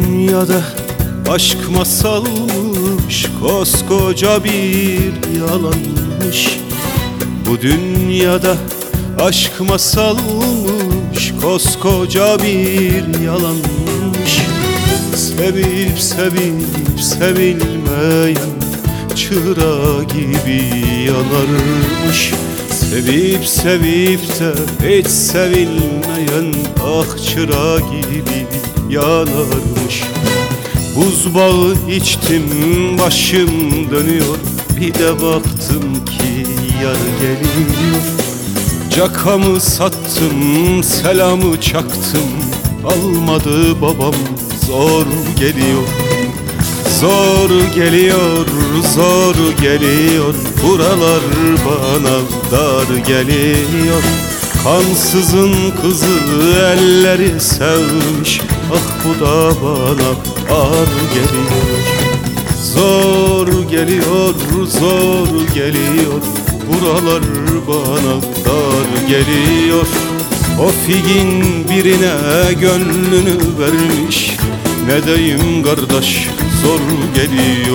dünyada aşk masalmış, koskoca bir yalanmış. Bu dünyada aşk masalmış, koskoca bir yalanmış. Sevip sevip sevilmeyen çıra gibi yanarmış. Sevip sevip de hiç sevilmeyen ah çıra gibi yanarmış. Buz bağı içtim, başım dönüyor, bir de baktım ki yar geliyor. Cakamı sattım, selamı çaktım, almadı babam, zor geliyor. Zor geliyor, zor geliyor, buralar bana dar geliyor. Kansızın kızı elleri sevmiş, ah bu da bana ağır geliyor. Zor geliyor, zor geliyor, buralar bana dar geliyor. O figin birine gönlünü vermiş, ne diyeyim kardeş, zor geliyor.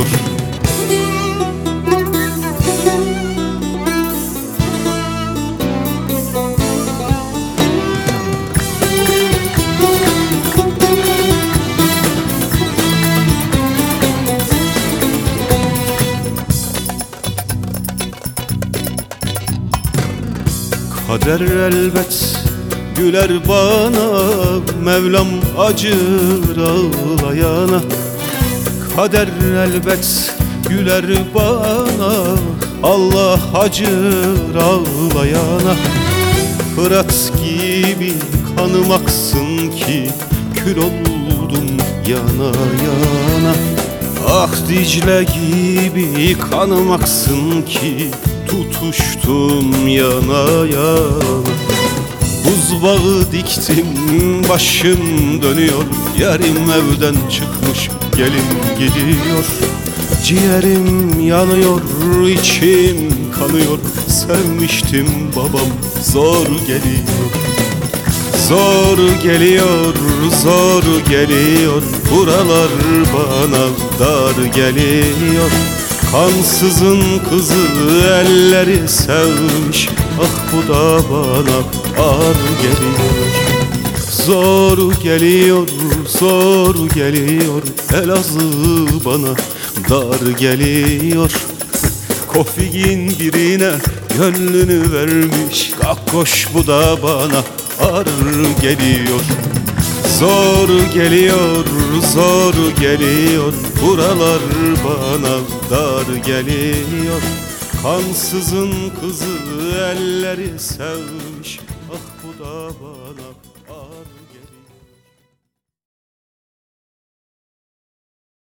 Kader elbet güler bana, Mevlam acır ağlayana. Kader elbet güler bana, Allah acır ağlayana. Fırat gibi kanım aksın ki kül oldum yana yana. Ah Dicle gibi kanım aksın ki tutuştum yana yana. Buz bağı diktim, başım dönüyor, yarim evden çıkmış, gelin gidiyor. Ciğerim yanıyor, içim kanıyor, sevmiştim babam, zor geliyor. Zor geliyor, zor geliyor, buralar bana dar geliyor. Kansızın kızı elleri sevmiş, ah bu da bana ağır geliyor. Zor geliyor, zor geliyor, Elazığ bana dar geliyor. Kofigin birine gönlünü vermiş, kalk koş bu da bana ağır geliyor. Zor geliyor, zor geliyor, buralar bana dar geliyor. Kansızın kızı elleri sevmiş, ah bu da bana